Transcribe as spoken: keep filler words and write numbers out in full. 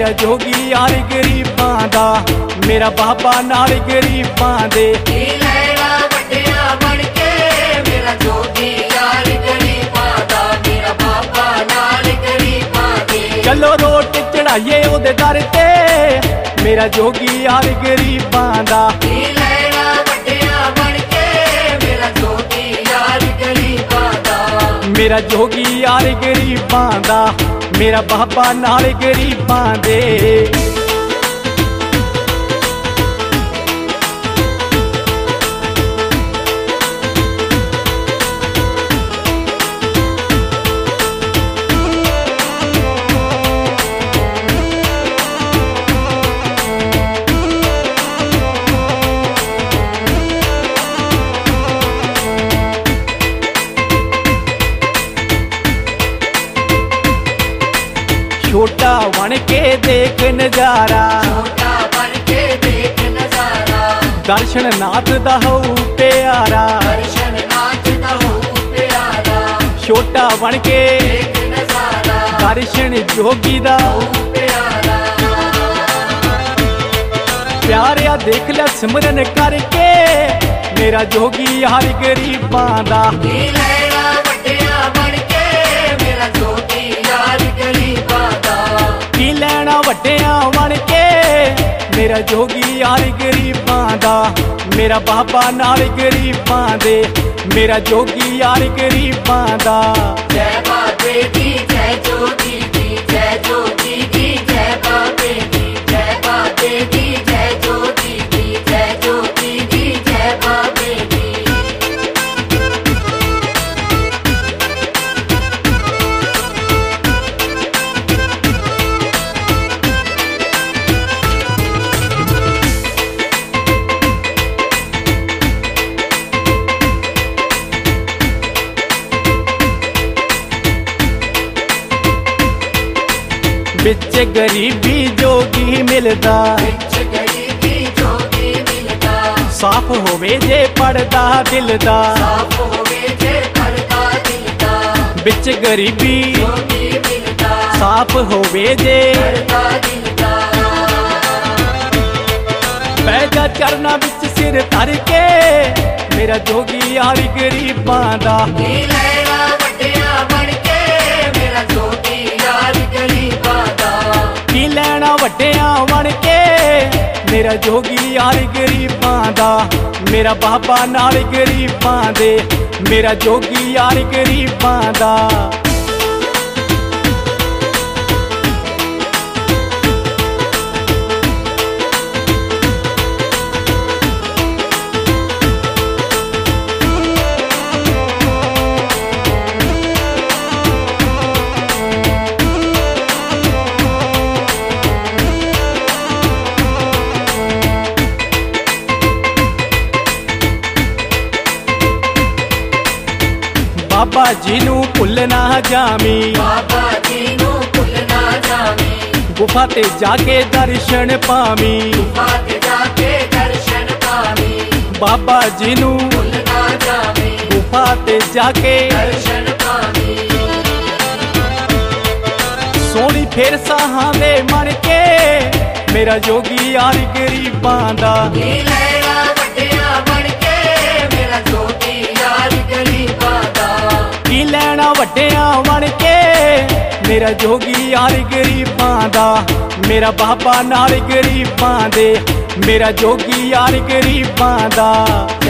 मेरा जोगी यार गरीबां दा, मेरा बाबा नाल गरीबां दे। की लैला वड्डिया बन के मेरा जोगी यार गरीबां दा, मेरा बाबा नाल गरीबां दे। चलो रोट चढ़ाइए ओदे दर ते, मेरा जोगी यार गरीबां दा। की लैला वड्डिया बन के मेरा जोगी यार गरीबां दा, मेरा जोगी यार गरीबां दा, मेरा बाबा नाल गरीबां दे। छोटा बन के देख नजारा, छोटा बन के देख नजारा, दर्शन नाथ दा होऊ प्यारा। दर्शन नाथ दा होऊ प्यारा, छोटा बन के देख नजारा, दर्शन जोगी दा होऊ प्यारा। प्यारिया देख ले सिमरन करके, मेरा जोगी यार गरीबां दा। की लैला वड्डिया बन के मेरा जोगी यार गरीबां दा, की लैना वड्डिया बन के मेरा जोगी यार गरीबां दा, मेरा बाबा नाल गरीबां दे। मेरा जोगी यार गरीबां दा। जय बाबे दी जय जोगी दी, जय जोगी दी जय बाबे दी, जय बाबे दी जय जोगी दी, जय जोगी दी जय बाबे दी। बिच गरीबी जोगी मिलदा, बिच गरीबी जोगी मिलदा, साफ होवे जे पड़दा दिल दा। साफ होवे जे पड़दा दिल दा, बिच गरीबी जोगी मिलदा, साफ होवे जे पड़दा दिल दा। बैजा चरना बिच सिर धर के, मेरा जोगी यार गरीबां दा। की लैला वड्डिया बन के मेरा जोगी यार गरीबां दा, की लैना वड्डिया बन के मेरा जोगी यार गरीबां दा, मेरा बाबा नाल गरीबां दे। मेरा जोगी यार गरीबां दा। बाबा जी नू भुल ना जामी, बाबा जी नू भुल ना जामी, गुफा ते जाके दर्शन पावी। गुफा ते जाके दर्शन पावी, बाबा जी नू भुल ना जामी, गुफा ते जाके दर्शन पावी। सोनी फिर साहां दे मन के, मेरा जोगी यार गरीबां दा। की लैला वड्डिया बन के मेरा जोगी यार गरीबां दा, की लैना वड्डिया बन के मेरा जोगी यार गरीबां दा, मेरा बाबा नाल गरीबां दे। मेरा जोगी यार गरीबां दा।